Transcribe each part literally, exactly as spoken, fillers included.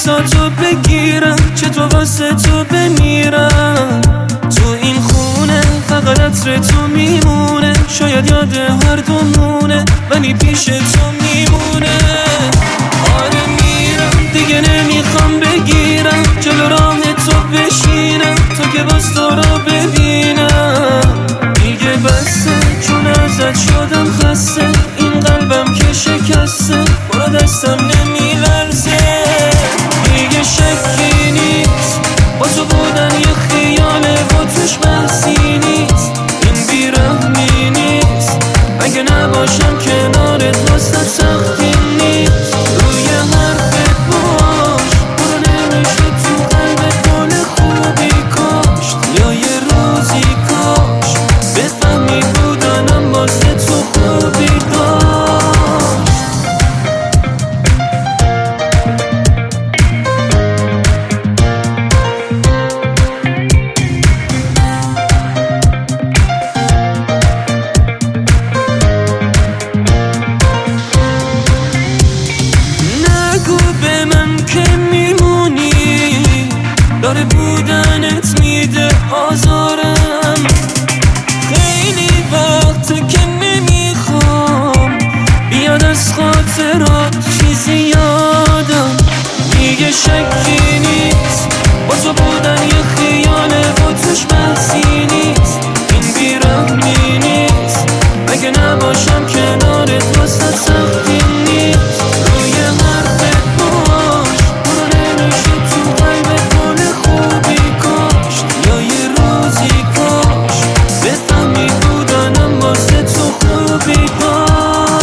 دستاتو بگیرم، چطور واسه تو بمیرم. تو این خونه فقط عطر تو میمونه، شاید یاد هر دومونه ولی پیش تو میمونه. آره میرم دیگه نمیخوام بگیرم، جلو راه تو بشینم تا که باز تو رو ببینم. دیگه بسه چون ازت شدم خسته، این قلبم که شکسته برا دستم نمیلرزه. دیگه شکی نیست با تو بودن یه خیاله و توش بحثی نیست، این بیرحمی نیست. اگه نباشم کنارت واسه سختی نیست. روی حرفت باش برو نمیشه تو قلبت گل خوبی کاشت، یا یه روزی کاش بفهمی بودنم واسه تو خوبی داشت. نگو به من که میمونی، داره بودنت میده آزارم. خیلی وقت که نمیخوام بیاد از خاطرات چیزی یادم. دیگه شکی نیست با تو بودن یه خیاله و توش بحثی نیست، این بیرحمی نیست. اگه نباشم کنارت واسه سختی نیست. روی حرفت باش برو نمیشه تو قلبت گل خوبی کاشت، یا یه روزی کاش بفهمی بودنم واسه تو خوبی داشت.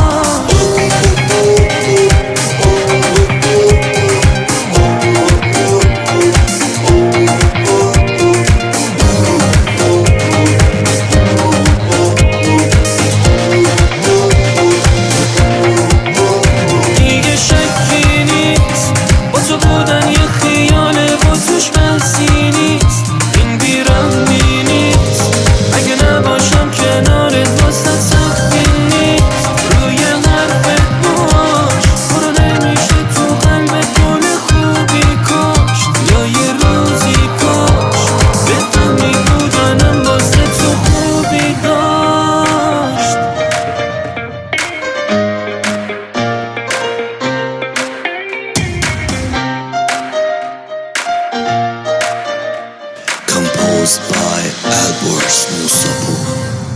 دیگه شکی نیست با تو بودن یه خیاله و توش بحثی نیست، این بیرحمی نیست. اگه نباشم کنارت واسه سختی نیست. روی حرفت باش برو نمیشه تو قلبت گل خوبی کاشت، یا یه روزی کاش بفهمی بودنم واسه تو خوبی داشت. Composed by Albert Musapu.